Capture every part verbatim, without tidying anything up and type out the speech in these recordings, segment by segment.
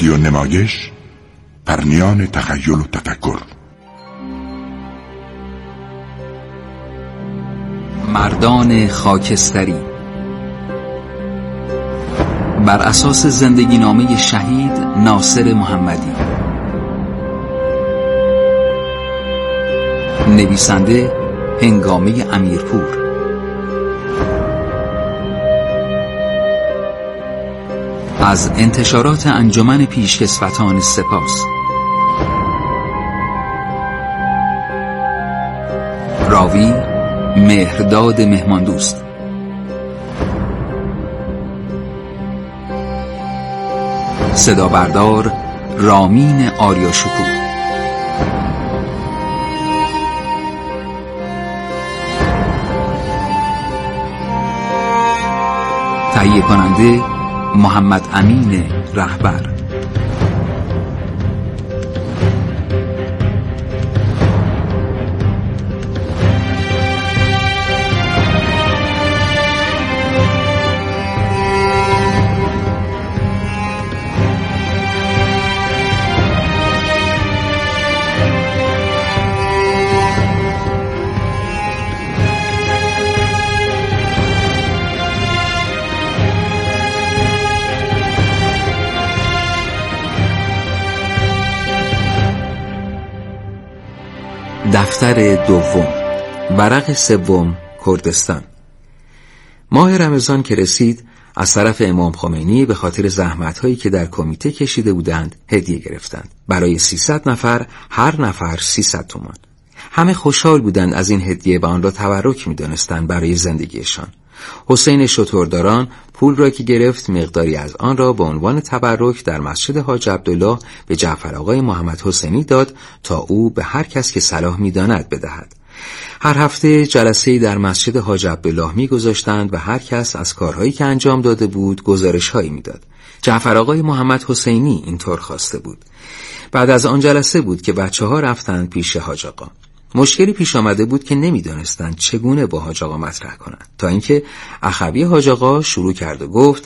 رادیو نمایش، پرنیان تخیل و تفکر. مردان خاکستری بر اساس زندگی نامه شهید ناصر محمدی. نویسنده هنگامه امیرپور. از انتشارات انجمن پیشکسوتان سپاس. راوی مهرداد مهماندوست. صدا بردار رامین آریاشپور. تهیه کننده محمد امین رهبر. دفتر دوم، ورق سوم، کردستان. ماه رمضان که رسید، از طرف امام خمینی به خاطر زحمت‌هایی که در کمیته کشیده بودند هدیه گرفتند. برای سیصد نفر، هر نفر سیصد تومان. همه خوشحال بودند از این هدیه و آن را تبرک می‌دانستند برای زندگیشان. حسین شترداران پول را که گرفت، مقداری از آن را به عنوان تبرک در مسجد حاج عبدالله به جعفر آقای محمد حسینی داد تا او به هر کس که صلاح می‌داند بدهد. هر هفته جلسه‌ای در مسجد حاج عبدالله می‌گذاشتند و هر کس از کارهایی که انجام داده بود گزارش‌هایی می‌داد. جعفر آقای محمد حسینی اینطور خواسته بود. بعد از آن جلسه بود که بچه‌ها رفتند پیش حاج آقا. مشکلی پیش آمده بود که نمیدانستند چگونه با حاج آقا مطرح کنند، تا اینکه اخوی حاج آقا شروع کرد و گفت: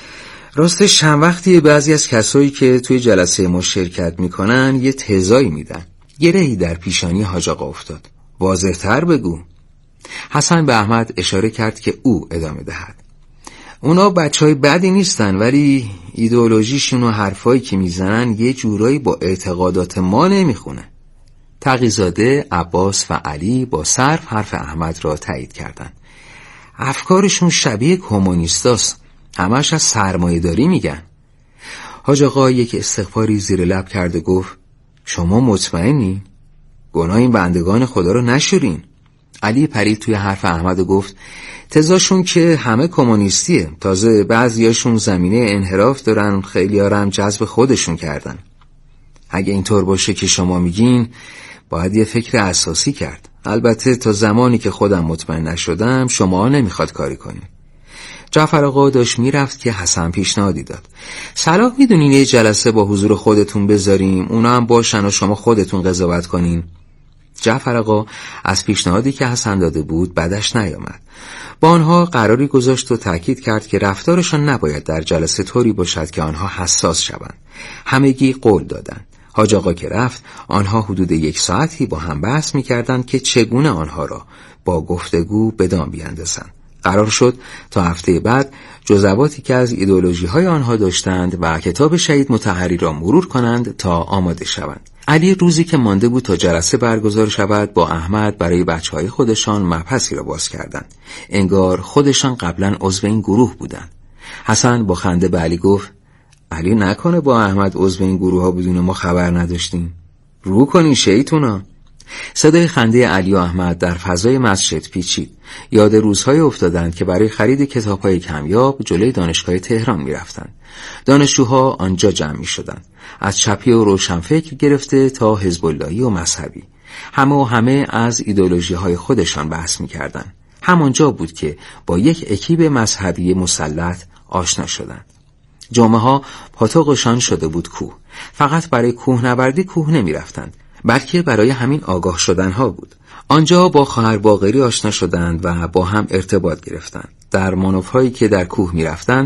راستش چند وقتی بعضی از کسایی که توی جلسه ما شرکت میکنن یه تضایی میدن. گرهی در پیشانی حاج آقا افتاد. واضح‌تر بگو. حسن به احمد اشاره کرد که او ادامه دهد. اونا بچهای بدی نیستن، ولی ایدئولوژیشون و حرفایی که میزنن یه جورایی با اعتقادات ما نمیخونه. تقی‌زاده، عباس و علی با صرف حرف احمد را تایید کردند. افکارشون شبیه کمونیستاست، همش از سرمایه‌داری میگن. حاج آقا یک استغفاری زیر لب کرد و گفت: شما مطمئنی؟ گناه این بندگان خدا رو نشورین. علی پرید توی حرف احمد و گفت: تزاشون که همه کمونیستیه، تازه بعضیاشون زمینه انحراف دارن، خیلی‌ها رو هم جذب خودشون کردن. اگه اینطور باشه که شما میگین، باید یه فکر اساسی کرد. البته تا زمانی که خودم مطمئن نشدم شما نمیخواد کاری کنین. جعفر آقا داشت میرفت که حسن پیشنهادی داد: صلاح میدونین یه جلسه با حضور خودتون بذاریم، اونا هم باشن و شما خودتون قضاوت کنین؟ جعفر آقا از پیشنهادی که حسن داده بود بدش نیامد. با آنها قراری گذاشت و تأکید کرد که رفتارشان نباید در جلسه طوری باشد که آنها حساس شوند. همگی قول دادند. حاج آقا که رفت، آنها حدود یک ساعتی با هم بحث می‌کردند که چگونه آنها را با گفتگو به دام بیاندازند. قرار شد تا هفته بعد جزواتی که از ایدئولوژی‌های آنها داشتند و کتاب شهید مطهری را مرور کنند تا آماده شوند. علی روزی که مانده بود تا جلسه برگزار شود، با احمد برای بچه‌های خودشان مبحثی را باز کردند. انگار خودشان قبلا عضو این گروه بودند. حسن با خنده به علی گفت: علی نکنه با احمد عضو این گروه ها بدون ما خبر نداشتیم؟ رو کنین شیطونا. صدای خنده علی و احمد در فضای مسجد پیچید. یاد روزهای افتادند که برای خرید کتاب‌های کمیاب جلوی دانشگاه تهران می‌رفتند. دانشجوها آنجا جمع می‌شدند، از چپی و روشنفکر گرفته تا حزب اللهی و مذهبی. همه و همه از ایدئولوژی‌های خودشان بحث می‌کردند. همانجا بود که با یک اکیب مذهبی مسلط آشنا شدند. جمعه ها پاتوقشان شده بود کوه. فقط برای کوهنوردی کوه نمی رفتند، بلکه برای همین آگاه شدن ها بود. آنجا با خواهر باقری آشنا شدند و با هم ارتباط گرفتند. در مانورهایی که در کوه می رفتند،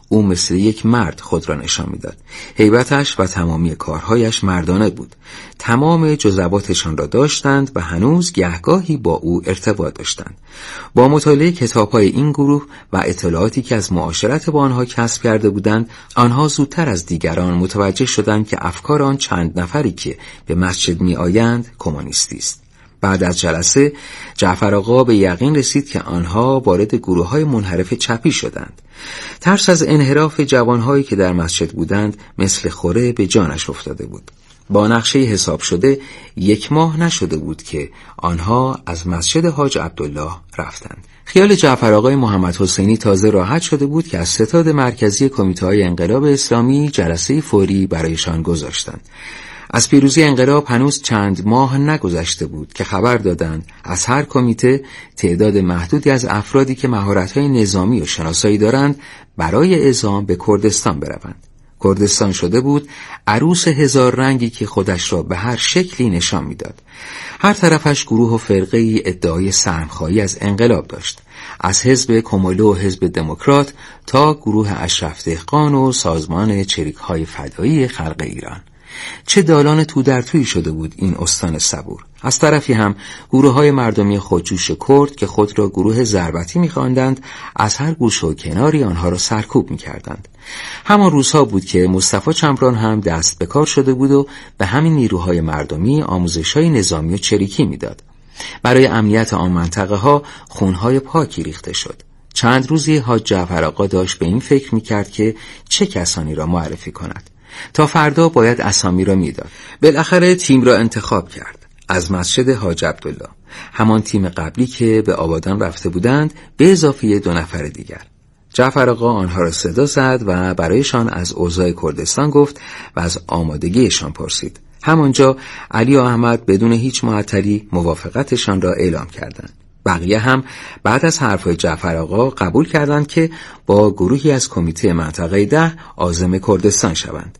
او مثل یک مرد خود را نشان میداد. هیبتش و تمامی کارهایش مردانه بود. تمام جزواتشان را داشتند و هنوز گهگاهی با او ارتباط داشتند. با مطالعه کتاب‌های این گروه و اطلاعاتی که از معاشرت با آنها کسب کرده بودند، آنها زودتر از دیگران متوجه شدند که افکار آن چند نفری که به مسجد می‌آیند کمونیستی است. بعد از جلسه جعفر آقا به یقین رسید که آنها وارد گروه‌های منحرف چپی شدند. ترس از انحراف جوانهایی که در مسجد بودند مثل خوره به جانش افتاده بود. با نقشه حساب شده یک ماه نشده بود که آنها از مسجد حاج عبدالله رفتند. خیال جعفر آقای محمد حسینی تازه راحت شده بود که از ستاد مرکزی کمیته‌های انقلاب اسلامی جلسه فوری برایشان گذاشتند. از پیروزی انقلاب هنوز چند ماه نگذشته بود که خبر دادند از هر کمیته تعداد محدودی از افرادی که مهارت‌های نظامی و شناسایی دارند برای اعزام به کردستان بروند. کردستان شده بود عروس هزار رنگی که خودش را به هر شکلی نشان میداد. هر طرفش گروه و فرقه‌ای ادعای سهم‌خواهی از انقلاب داشت، از حزب کمولو و حزب دموکرات تا گروه اشرف دهقان و سازمان چریک‌های فدایی خلق ایران. چه دالان تو در تویی شده بود این استان صبور. از طرفی هم گروه های مردمی خودجوش کرد که خود را گروه ضربتی می‌خواندند، از هر گوشه و کناری آنها را سرکوب می‌کردند. همان روزها بود که مصطفی چمران هم دست به کار شده بود و به همین نیروهای مردمی آموزش‌های نظامی و چریکی می‌داد. برای امنیت آن منطقه ها خونهای پاکی ریخته شد. چند روزی حاج جعفر آقا داشت به این فکر می‌کرد که چه کسانی را معرفی کند. تا فردا باید اسامی را میداد. بالاخره تیم را انتخاب کرد. از مسجد حاج عبدالله، همان تیم قبلی که به آبادان رفته بودند، به اضافه دو نفر دیگر. جعفر آقا آنها را صدا زد و برایشان از اوضاع کردستان گفت و از آمادگیشان پرسید. همانجا علی و احمد بدون هیچ معطلی موافقتشان را اعلام کردند. بقیه هم بعد از حرفهای جعفر آقا قبول کردند که با گروهی از کمیته منطقه ده عازم کردستان شوند.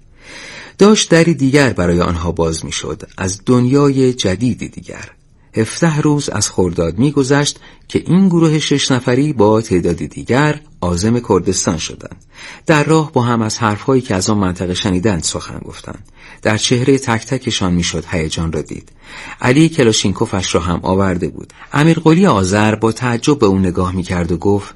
داشت دری دیگر برای آنها باز می شد، از دنیای جدیدی دیگر. هفده روز از خرداد می گذشت که این گروه شش نفری با تعدادی دیگر عازم کردستان شدند. در راه با هم از حرفهایی که از آن منطقه شنیدند سخن گفتند. در چهره تک تکشان می شد هیجان را دید. علی کلاشینکوفش را هم آورده بود. امیرقلی آذر با تعجب به اون نگاه می کرد و گفت: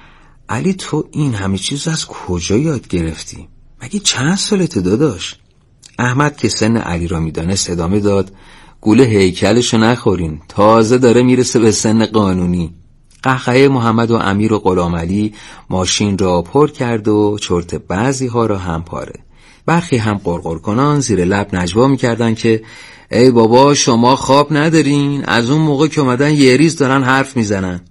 علی تو این همه چیز از کجا یاد گرفتی؟ مگه چند سالته داداش؟ احمد که سن علی را می دانست ادامه داد: گوله هیکلشو نخورین، تازه داره میرسه به سن قانونی. قهقه محمد و امیر و غلام علی ماشین را پر کرد و چرت بعضی ها را هم پاره. برخی هم قرقر کنان زیر لب نجوا میکردن که ای بابا شما خواب ندارین؟ از اون موقع که اومدن یه ریز دارن حرف میزنن.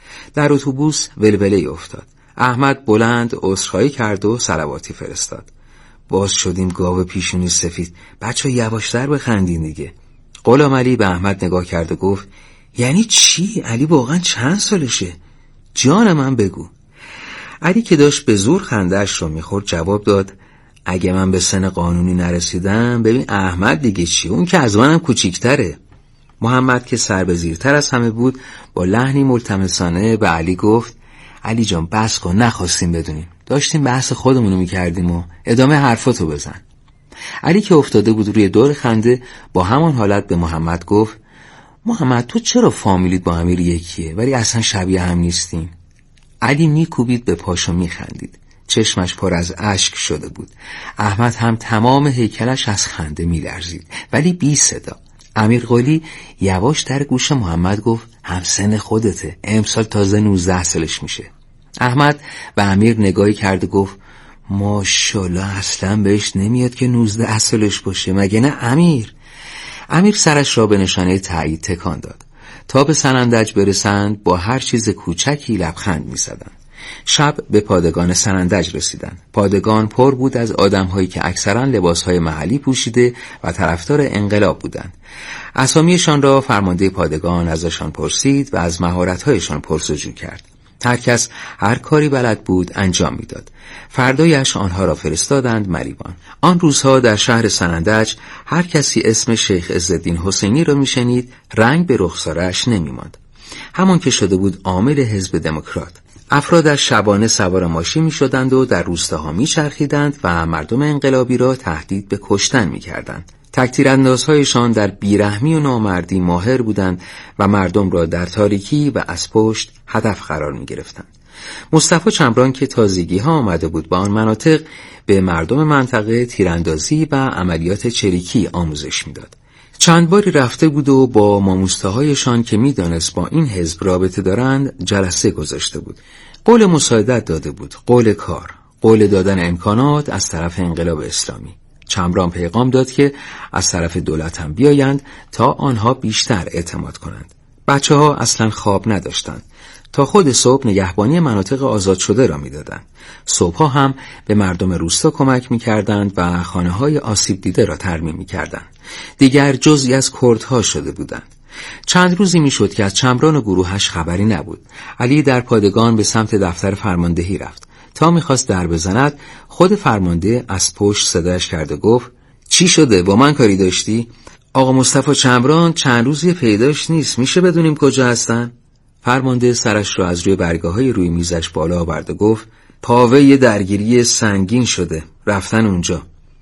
در اتوبوس ولوله افتاد. احمد بلند عذرخواهی کرد و صلواتی فرستاد. باز شدیم گاو پیشونی سفید، بچه یواشتر بخندین دیگه. غلام علی به احمد نگاه کرد و گفت: یعنی چی؟ علی واقعا چند سالشه؟ جان من بگو. علی که داشت به زور خنده‌اش رو میخورد جواب داد: اگه من به سن قانونی نرسیدم ببین احمد دیگه چی، اون که از منم کوچیک‌تره. محمد که سر به زیرتر از همه بود با لحنی ملتمسانه به علی گفت: علی جان بس کن، نخواستیم بدونیم، داشتیم بحث خودمونو میکردیم و ادامه حرفاتو بزن. علی که افتاده بود روی دور خنده با همان حالت به محمد گفت: محمد تو چرا فامیلیت با امیر یکیه ولی اصلا شبیه هم نیستین؟ علی میکوبید به پاش و میخندید. چشمش پر از اشک شده بود. احمد هم تمام هیکلش از خنده میلرزید ولی بی صدا. امیرقلی یواش در گوش محمد گفت: همسن خودته، امسال تازه نوزده سالش میشه. احمد به امیر نگاهی کرد و گفت: ماشاءالله اصلا بهش نمیاد که نوزده سالش باشه، مگه نه امیر؟ امیر سرش را به نشانه تایید تکان داد. تا به سنندج برسند با هر چیز کوچکی لبخند می‌زدند. شب به پادگان سنندج رسیدند. پادگان پر بود از آدم‌هایی که اکثراً لباس‌های محلی پوشیده و طرفدار انقلاب بودند. اسامیشان را فرمانده پادگان ازشان پرسید و از مهارت‌هایشان پرسجو کرد. هر کس هر کاری بلد بود انجام میداد. فردایش آنها را فرستادند مریوان. آن روزها در شهر سنندج هر کسی اسم شیخ عزالدین حسینی را میشنید رنگ به رخسارش نمیماند. همان که شده بود عامل حزب دموکرات. افرادش شبانه سوار ماشین می شدند و در روستاها می چرخیدند و مردم انقلابی را تهدید به کشتن می کردند. تکتیراندازهایشان در بیرحمی و نامردی ماهر بودند و مردم را در تاریکی و از پشت هدف قرار می گرفتند. مصطفی چمران که تازگی ها آمده بود با آن مناطق، به مردم منطقه تیراندازی و عملیات چریکی آموزش میداد. چند باری رفته بود و با ماموسته‌هایشان که میدانست با این حزب رابطه دارند جلسه گذاشته بود. قول مساعدت داده بود، قول کار، قول دادن امکانات از طرف انقلاب اسلامی. چمران پیغام داد که از طرف دولت هم بیایند تا آنها بیشتر اعتماد کنند. بچه ها اصلا خواب نداشتند. تا خود صبح نگهبانی مناطق آزاد شده را می‌دادند. صبح‌ها هم به مردم روستا کمک می‌کردند و خانه‌های آسیب دیده را ترمیم می‌کردند. دیگر جزئی از کردها شده بودند. چند روزی می‌شد که از چمران و گروهش خبری نبود. علی در پادگان به سمت دفتر فرماندهی رفت. تا می‌خواست در بزند، خود فرمانده از پشت صدایش کرد و گفت: چی شده؟ با من کاری داشتی؟ آقا مصطفی چمران چند روزی پیداش نیست. میشه بدونیم کجا هستن؟ فرمانده سرش را از روی برگاه‌های روی میزش بالا آورد و گفت: پاوه یه درگیری سنگین شده، رفتن اونجا.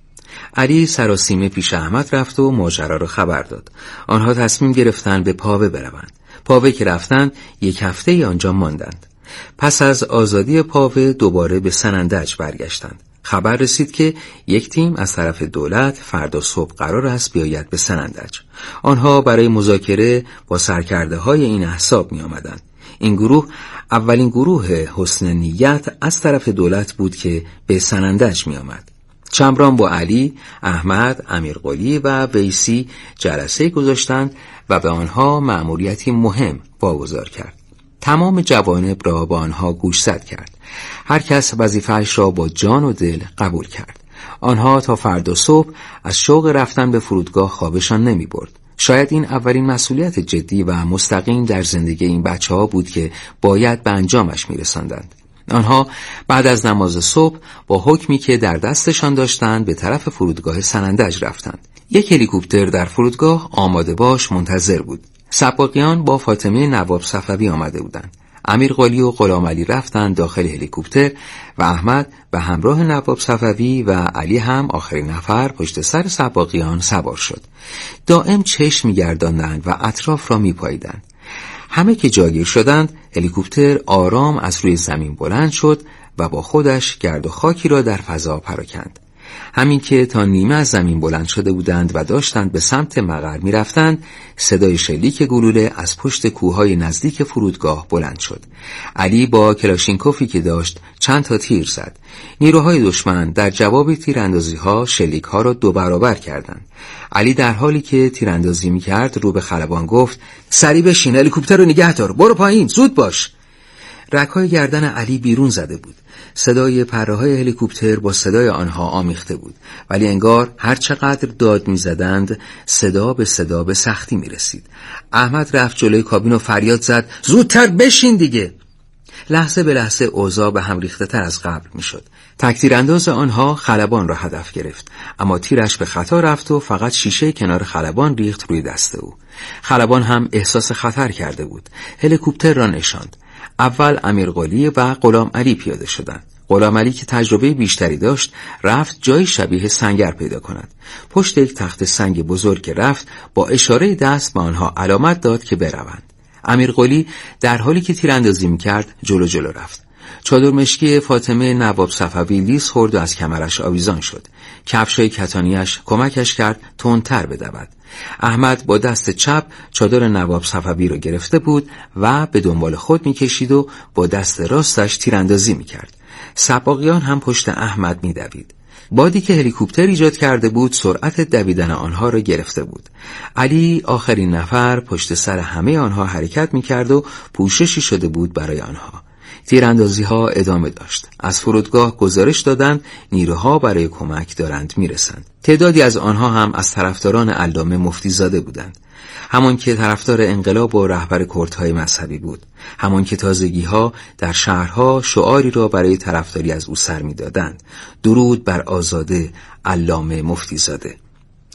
علی سراسیمه پیش احمد رفت و ماجرا را خبر داد. آنها تصمیم گرفتند به پاوه بروند. پاوه که رفتند یک هفته آنجا ماندند. پس از آزادی پاوه دوباره به سنندج برگشتند. خبر رسید که یک تیم از طرف دولت فردا صبح قرار است بیاید به سنندج. آنها برای مذاکره با سرکرده های این احزاب می آمدند. این گروه اولین گروه حسن نیت از طرف دولت بود که به سنندج می آمد. چمران با علی، احمد، امیرقلی و ویسی جلسه گذاشتند و به آنها مأموریتی مهم واگذار کرد. تمام جوانب را با آنها گوشزد کرد. هر کس وظیفه‌اش را با جان و دل قبول کرد. آنها تا فردا صبح از شوق رفتن به فرودگاه خوابشان نمی برد. شاید این اولین مسئولیت جدی و مستقیم در زندگی این بچه ها بود که باید به انجامش می رساندند. آنها بعد از نماز صبح با حکمی که در دستشان داشتند به طرف فرودگاه سنندج رفتند. یک هلیکوپتر در فرودگاه آماده باش منتظر بود. سباقیان با فاطمه نواب صفوی آمده بودند. امیرقلی و غلامعلی رفتند داخل هلیکوپتر و احمد به همراه نواب صفوی و علی هم آخرین نفر پشت سر سباقیان سوار شد. دائم چشم می‌گرداندند و اطراف را می‌پاییدند. همه که جاگیر شدند، هلیکوپتر آرام از روی زمین بلند شد و با خودش گرد و خاکی را در فضا پراکند. همین که تا نیمه از زمین بلند شده بودند و داشتند به سمت مقر می رفتند، صدای شلیک گلوله از پشت کوههای نزدیک فرودگاه بلند شد. علی با کلاشینکوفی که داشت چند تا تیر زد. نیروهای دشمن در جواب تیراندازی ها شلیک ها را دو برابر کردند. علی در حالی که تیراندازی می کرد رو به خلبان گفت: سریع بشین، هلیکوپتر رو نگه دار، برو پایین، زود باش. رگ‌های گردن علی بیرون زده بود. صدای پره‌های هلیکوپتر با صدای آنها آمیخته بود، ولی انگار هر چقدر داد می‌زدند صدا به صدا به سختی می‌رسید. احمد رفت جلوی کابین و فریاد زد: زودتر بشین دیگه. لحظه به لحظه اوضاع به هم ریخته‌تر از قبل می‌شد. تکتیرانداز آنها خلبان را هدف گرفت، اما تیرش به خطا رفت و فقط شیشه کنار خلبان ریخت روی دست او. خلبان هم احساس خطر کرده بود. هلیکوپتر را نشاند. اول امیرقلی و غلامعلی پیاده شدند. غلامعلی که تجربه بیشتری داشت رفت جای شبیه سنگر پیدا کند. پشت یک تخت سنگ بزرگ رفت با اشاره دست به آنها علامت داد که بروند. امیرقلی در حالی که تیراندازی می‌کرد جلو جلو رفت. چادر مشکی فاطمه نواب صفوی لیز خورد و از کمرش آویزان شد. کفشای کتانیش کمکش کرد تندتر بدود. احمد با دست چپ چادر نواب صفوی را گرفته بود و به دنبال خود می‌کشید و با دست راستش تیراندازی می‌کرد. سباقیان هم پشت احمد می‌دوید. بادی که هلیکوپتر ایجاد کرده بود سرعت دویدن آنها را گرفته بود. علی آخرین نفر پشت سر همه آنها حرکت می‌کرد و پوششی شده بود برای آنها. تیراندازی ها ادامه داشت. از فرودگاه گزارش دادند نیروها برای کمک دارند میرسند. تعدادی از آنها هم از طرفداران علامه مفتیزاده بودند. همان که طرفدار انقلاب و رهبر کردهای مذهبی بود. همان که تازگی‌ها در شهرها شعاری را برای طرفداری از او سر می‌دادند: درود بر آزاده علامه مفتیزاده.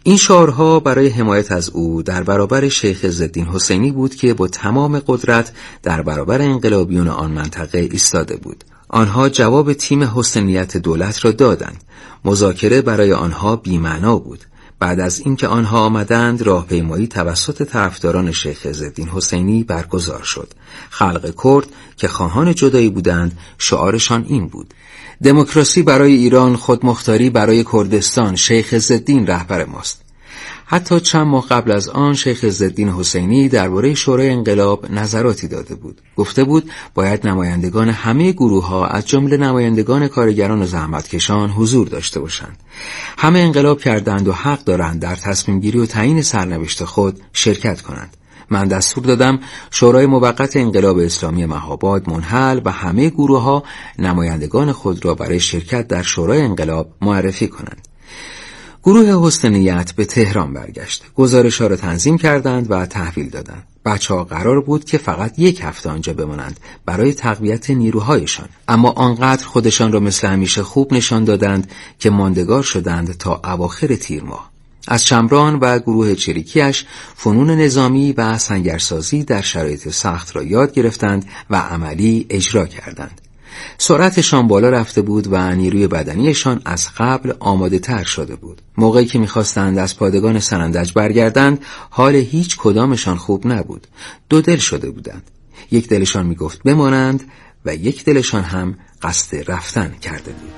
این شعارها برای حمایت از او در برابر شیخ عزالدین حسینی بود که با تمام قدرت در برابر انقلابیون آن منطقه ایستاده بود. آنها جواب تیم حسینیت دولت را دادند. مذاکره برای آنها بی‌معنا بود. بعد از اینکه آنها آمدند، راهپیمایی توسط طرفداران شیخ عزالدین حسینی برگزار شد. خلق کرد که خواهان جدایی بودند، شعارشان این بود: دموکراسی برای ایران، خودمختاری برای کردستان، شیخ عزالدین رهبر ماست. حتی چند ماه قبل از آن شیخ عزالدین حسینی درباره شورای انقلاب نظراتی داده بود. گفته بود باید نمایندگان همه گروه‌ها از جمله نمایندگان کارگران و زحمتکشان حضور داشته باشند. همه انقلاب کردند و حق دارند در تصمیم گیری و تعیین سرنوشت خود شرکت کنند. من دستور دادم شورای موقت انقلاب اسلامی مهاباد منحل و همه گروه‌ها نمایندگان خود را برای شرکت در شورای انقلاب معرفی کنند. گروه حسینیت به تهران برگشت. گزارش‌ها را تنظیم کردند و تحویل دادند. بچه‌ها قرار بود که فقط یک هفته آنجا بمانند برای تقویت نیروهایشان، اما آنقدر خودشان را مثل همیشه خوب نشان دادند که ماندگار شدند تا اواخر تیر ماه. از شمران و گروه چریکیش فنون نظامی و سنگرسازی در شرایط سخت را یاد گرفتند و عملی اجرا کردند. سرعتشان بالا رفته بود و نیروی بدنیشان از قبل آماده تر شده بود. موقعی که می‌خواستند از پادگان سنندج برگردند، حال هیچ کدامشان خوب نبود. دو دل شده بودند. یک دلشان می‌گفت بمانند و یک دلشان هم قصد رفتن کرده بود.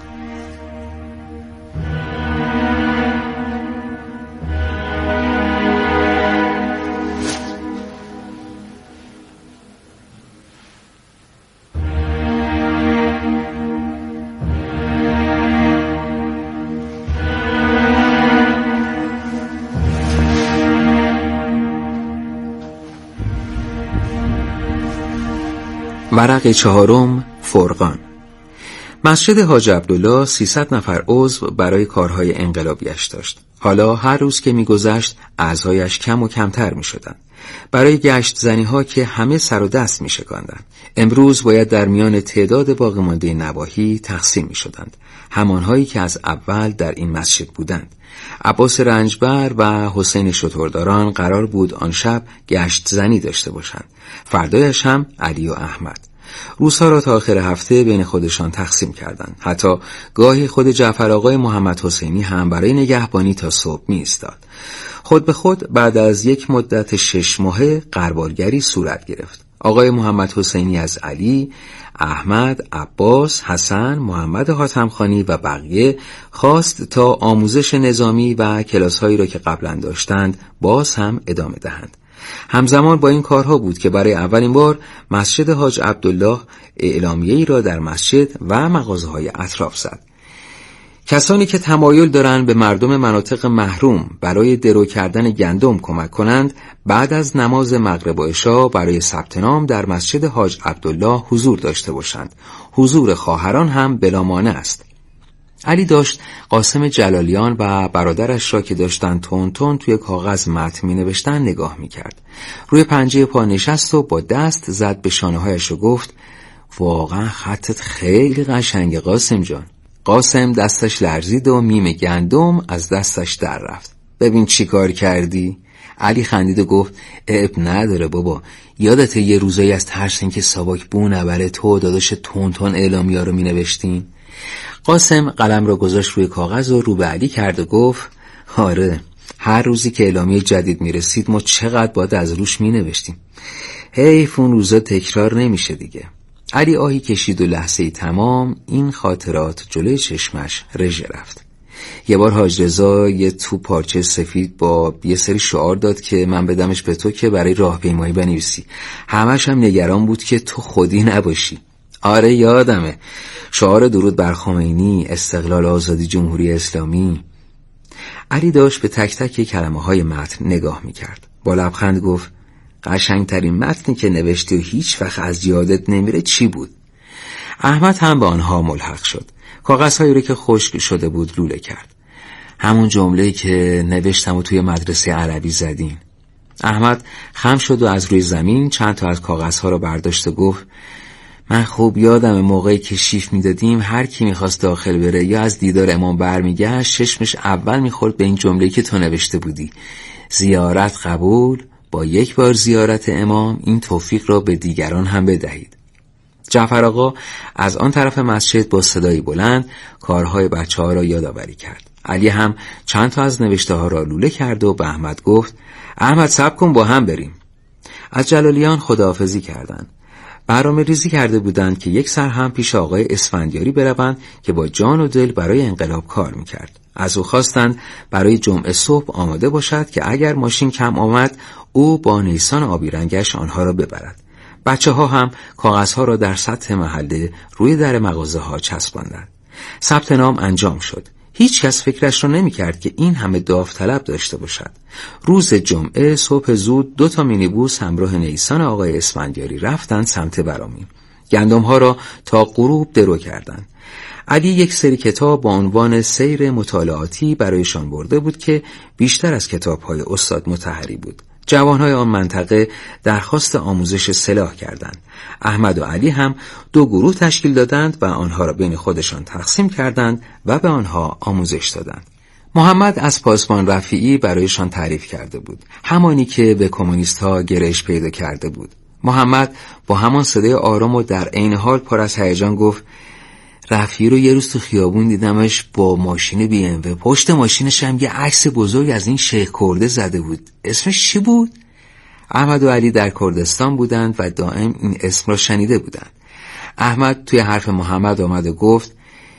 ورق چهارم، فرقان. مسجد حاج عبدالله سیصد نفر عضو برای کارهای انقلابیش داشت. حالا هر روز که می‌گذشت اعضایش کم و کمتر می‌شدند. برای گشت زنی‌ها که همه سر و دست می‌شکاندند. امروز باید در میان تعداد باقی مانده نواحی تقسیم می‌شدند. همانهایی که از اول در این مسجد بودند. عباس رنجبر و حسین شترداران قرار بود آن شب گشت زنی داشته باشند. فردایش هم علی و احمد. روزها را تا آخر هفته بین خودشان تقسیم کردند. حتی گاهی خود جعفر آقای محمد حسینی هم برای نگهبانی تا صبح می ایستاد. خود به خود بعد از یک مدت شش ماهه قربالگری صورت گرفت. آقای محمد حسینی از علی، احمد، عباس، حسن، محمد حاتمخانی و بقیه خواست تا آموزش نظامی و کلاس‌هایی را که قبلا داشتند باز هم ادامه دهند. همزمان با این کارها بود که برای اولین بار مسجد حاج عبدالله اعلامیه‌ای را در مسجد و مغازه‌های اطراف زد. کسانی که تمایل دارند به مردم مناطق محروم برای درو کردن گندم کمک کنند، بعد از نماز مغرب و عشا برای ثبت نام در مسجد حاج عبدالله حضور داشته باشند. حضور خواهران هم بلا مانع است. علی داشت قاسم جلالیان و برادرش را که داشتن تون تون توی کاغذ متن می نوشتن نگاه می کرد. روی پنجه پا نشست و با دست زد به شانه هایش و گفت: واقعا خطت خیلی قشنگه قاسم جان. قاسم دستش لرزید و میم گندم از دستش در رفت. ببین چی کار کردی؟ علی خندید و گفت: عیب نداره بابا، یادت یه روزایی از ترس اینکه ساواک بو نبره تو داداش تون تون اعلامیا رو می نوشتین؟ قاسم قلم را گذاشت روی کاغذ و رو به علی کرد و گفت: آره، هر روزی که اعلامیه جدید می رسید ما چقدر باید از روش می نوشتیم. حیف اون روزا تکرار نمیشه دیگه. علی آهی کشید و لحظه‌ای تمام این خاطرات جلوی چشمش رژه رفت. یه بار حاج رضا یه تو پارچه سفید با یه سری شعار داد که من بدمش به تو که برای راهپیمایی بنویسی. همش هم نگران بود که تو خودی نباشی. آره یادمه، شعار درود بر خمینی، استقلال، آزادی، جمهوری اسلامی. علی داشت به تک تک کلمه های متن نگاه میکرد. با لبخند گفت: قشنگترین متنی که نوشتی و هیچ وقت از یادت نمیره چی بود؟ احمد هم به آنها ملحق شد. کاغذهایی رو که خشک شده بود لوله کرد. همون جمله‌ای که نوشتم و توی مدرسه عربی زدین. احمد خم شد و از روی زمین چند تا از کاغذها رو برداشت و گفت: من خوب یادم موقعی که شیف میدادیم هر کی میخواست داخل بره یا از دیدار امام برمیگشت چشمش اول میخورد به این جمله‌ای که تو نوشته بودی: زیارت قبول، با یک بار زیارت امام این توفیق را به دیگران هم بدهید. جعفر آقا از آن طرف مسجد با صدایی بلند کارهای بچه ها را یادآوری کرد. علی هم چند تا از نوشته ها را لوله کرد و به احمد گفت: احمد صبر کن با هم بریم. از جلالیان خداحافظی کردند. برنامه ریزی کرده بودند که یک سر هم پیش آقای اسفندیاری بروند که با جان و دل برای انقلاب کار میکرد. از او خواستند برای جمعه صبح آماده باشد که اگر ماشین کم آمد او با نیسان آبی رنگش آنها را ببرد. بچه ها هم کاغذها را در سطح محله روی در مغازه ها چسباندند. ثبت نام انجام شد. هیچ کس فکرش را نمی کرد که این همه داوطلب داشته باشد. روز جمعه صبح زود دو تا مینیبوس همراه نیسان آقای اسفندیاری رفتند سمت برامین. گندم ها را تا غروب درو کردند. علی یک سری کتاب با عنوان سیر مطالعاتی برایشان برده بود که بیشتر از کتاب‌های استاد مطهری بود. جوانهای آن منطقه درخواست آموزش سلاح کردند. احمد و علی هم دو گروه تشکیل دادند و آنها را بین خودشان تقسیم کردند و به آنها آموزش دادند. محمد از پاسبان رفیعی برایشان تعریف کرده بود، همانی که به کمونیست‌ها گرایش پیدا کرده بود. محمد با همان صدای آرام و در عین حال پر از هیجان گفت: رفیعی رو یه روز تو خیابون دیدمش با ماشین بی ام و پشت ماشینش هم یه عکس بزرگ از این شیخ کرده زده بود. اسمش چی بود؟ احمد و علی در کردستان بودند و دائم این اسم را شنیده بودند. احمد توی حرف محمد آمد و گفت: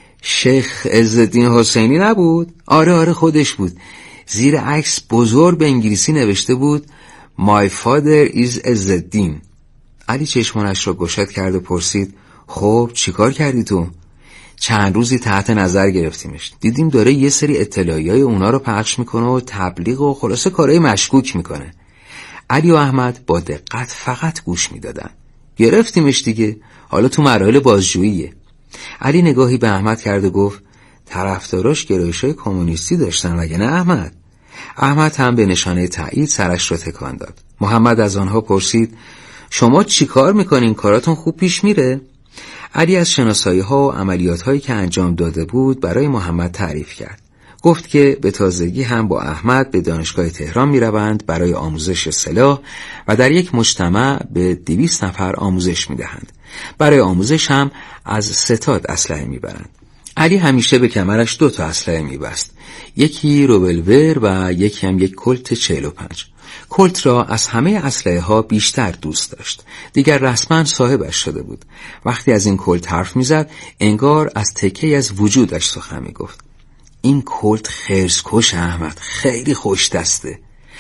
شیخ عزالدین حسینی نبود؟ آره آره خودش بود. زیر عکس بزرگ به انگلیسی نوشته بود My father is عزالدین. علی چشمانش را گشاد کرد و پرسید: خب چیکار کردی تو؟ چند روزی تحت نظر گرفتیمش. دیدیم داره یه سری اطلاعیای اونا رو پخش میکنه و تبلیغ و خلاصه کارهای مشکوک میکنه. علی و احمد با دقت فقط گوش میدادن. گرفتیمش دیگه، حالا تو مراحل بازجوییه. علی نگاهی به احمد کرد و گفت: طرفداراش گرایش‌های کمونیستی داشتن مگه نه احمد؟ احمد هم به نشانه تایید سرش رو تکان داد. محمد از آنها پرسید: شما چی کار میکنین؟ کاراتون خوب پیش میره؟ علی از شناسایی ها و عملیات هایی که انجام داده بود برای محمد تعریف کرد. گفت که به تازگی هم با احمد به دانشگاه تهران می روند برای آموزش سلاح و در یک مجتمع به دویست نفر آموزش می دهند. برای آموزش هم از ستاد اسلحه می برند. علی همیشه به کمرش دو تا اسلحه می بست. یکی روبلور و یکی هم یک کلت چهل و پنج. کلت را از همه اسلحه ها بیشتر دوست داشت. دیگر رسما صاحبش شده بود. وقتی از این کلت حرف میزد انگار از تکه از وجودش سخن میگفت. این کلت خرس‌کش احمد، خیلی خوش دسته.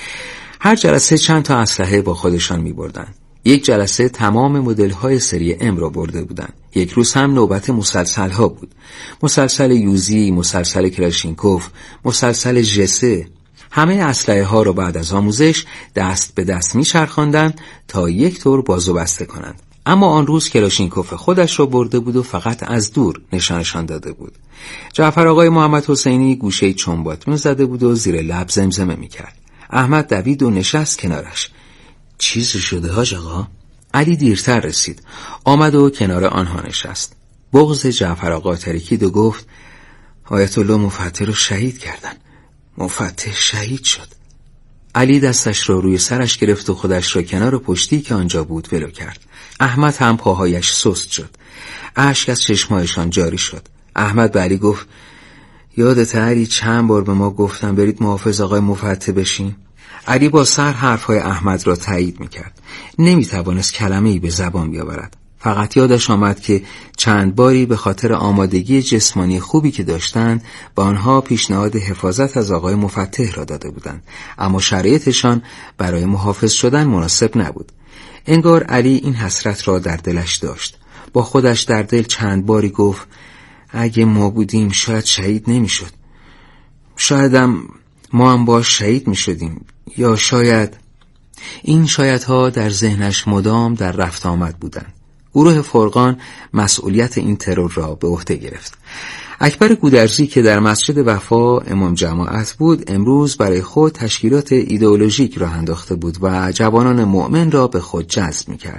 هر جلسه چند تا اسلحه با خودشان میبردند. یک جلسه تمام مدل های سری ام را برده بودند. یک روز هم نوبت مسلسل ها بود. مسلسل یوزی، مسلسل کلاشینکوف، مسلسل جسه. همه اسلحه ها را بعد از آموزش دست به دست می چرخاندند تا یک طور بازو بسته کنند. اما آن روز کلاشینکوف خودش را برده بود و فقط از دور نشانشان داده بود. جعفر آقای محمد حسینی گوشه چنباتمه زده بود و زیر لب زمزمه می کرد. احمد دوید و نشست کنارش. چیزی شده حاج آقا؟ علی دیرتر رسید. آمد و کنار آنها نشست. بغض جعفر آقا ترکید و گفت: آیت الله مفتح رو شهید کردن. مفتح شهید شد. علی دستش را روی سرش گرفت و خودش را کنار پشتی که آنجا بود ولو کرد. احمد هم پاهایش سست شد. اشک از چشمایشان جاری شد. احمد به علی گفت: یادت علی چند بار به ما گفتن برید محافظ آقای مفتح بشین؟ علی با سر حرفهای احمد را تایید میکرد. نمیتوانست کلمه‌ای به زبان بیاورد. فقط یادش آمد که چند باری به خاطر آمادگی جسمانی خوبی که داشتند با آنها پیشنهاد حفاظت از آقای مفتح را داده بودند، اما شرایطشان برای محافظ شدن مناسب نبود. انگار علی این حسرت را در دلش داشت. با خودش در دل چند باری گفت: اگه ما بودیم شاید شهید نمی شد. شایدم ما هم باش شهید می شدیم. یا شاید... این شایدها در ذهنش مدام در رفت آمد بودند. گروه فرقان مسئولیت این ترور را به عهده گرفت. اکبر گودرزی که در مسجد وفا امام جماعت بود امروز برای خود تشکیلات ایدئولوژیک را انداخته بود و جوانان مؤمن را به خود جذب می‌کرد.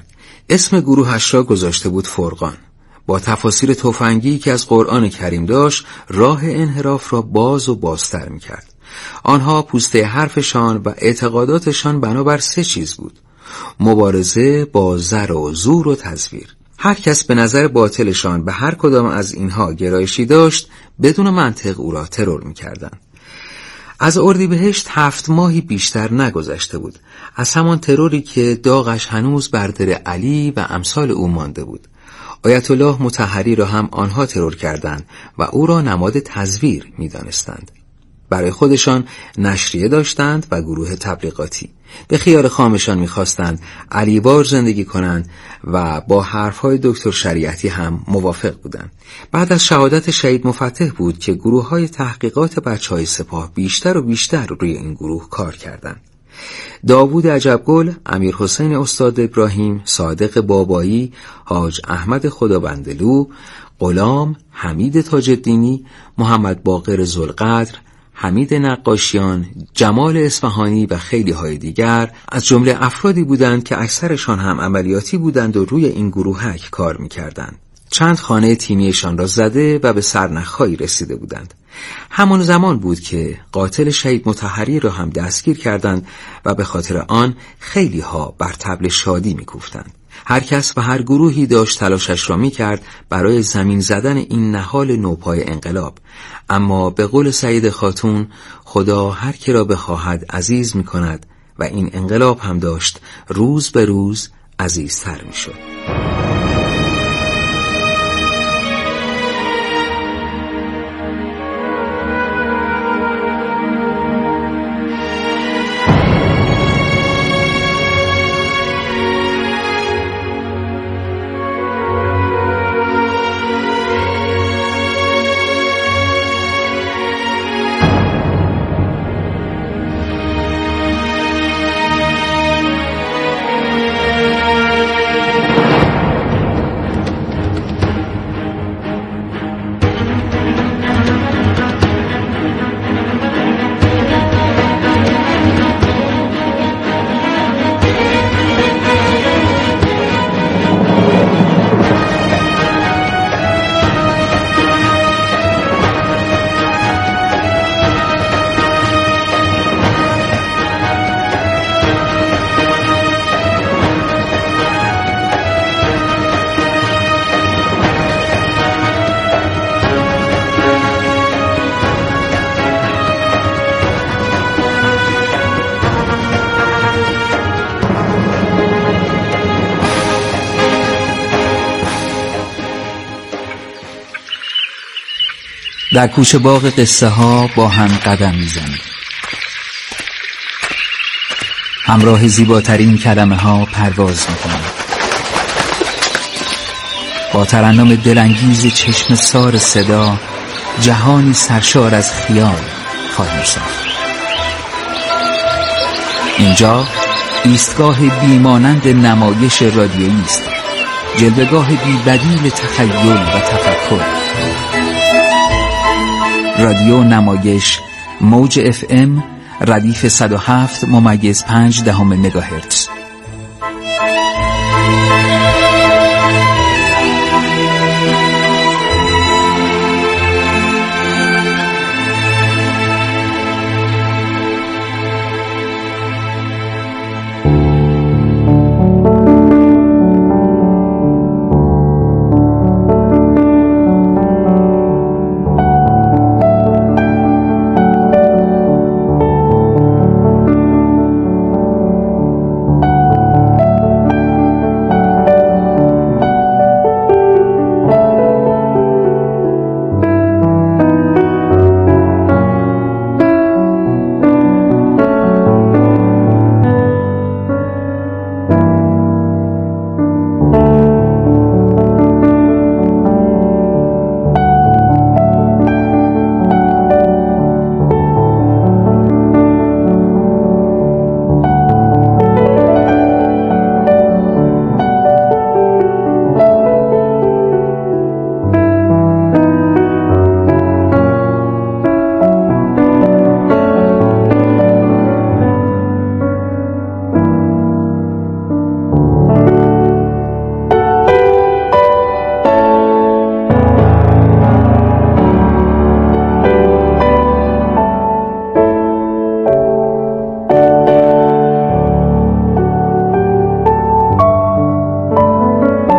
اسم گروهش را گذاشته بود فرقان. با تفاسیر تفنگی که از قرآن کریم داشت راه انحراف را باز و بازتر می‌کرد. آنها پوسته حرفشان و اعتقاداتشان بنابر سه چیز بود: مبارزه با زر و زور و تزویر. هر کس به نظر باطلشان به هر کدام از اینها گرایشی داشت بدون منطق او را ترور می‌کردند. از اردیبهشت هفت ماهی بیشتر نگذشته بود از همان تروری که داغش هنوز بر دل علی و امثال او مانده بود. آیت الله مطهری را هم آنها ترور کردند و او را نماد تزویر می‌دانستند. برای خودشان نشریه داشتند و گروه تبلیغاتی. به خیال خامشان می‌خواستند علیوار زندگی کنند و با حرف‌های دکتر شریعتی هم موافق بودند. بعد از شهادت شهید مفتح بود که گروه‌های تحقیقات بچه‌های سپاه بیشتر و بیشتر روی این گروه کار کردند. داوود عجبگل، امیر حسین استاد ابراهیم، صادق بابایی، حاج احمد خدابندلو، غلام، حمید تاج‌الدینی، محمد باقر ذوالقدر، حمید نقاشیان، جمال اصفهانی و خیلی های دیگر از جمله افرادی بودند که اکثرشان هم عملیاتی بودند و روی این گروهک کار می‌کردند. چند خانه تیمیشان را زده و به سرنخ‌هایی رسیده بودند. همان زمان بود که قاتل شهید مطهری را هم دستگیر کردند و به خاطر آن خیلی ها بر طبل شادی می‌کوفتند. هر کس و هر گروهی داشت تلاشش را می‌کرد برای زمین زدن این نهال نوپای انقلاب، اما به قول سعید خاتون خدا هر کی را بخواهد عزیز می‌کند و این انقلاب هم داشت روز به روز عزیزتر می‌شد. در کوچه باغ قصه ها با هم قدم میزنیم. همراه زیباترین کلمه ها پرواز میکنیم. با ترنم دلانگیز چشم سار صدا جهانی سرشار از خیال خواهیم ساخت. اینجا ایستگاه بیمانند نمایش رادیویی است، جلوه‌گاه بی بدیل تخیل و تفکر. رادیو نمایش، موج اف ام، ردیف صد و هفت ممیز پنج دهم مگاهرتز.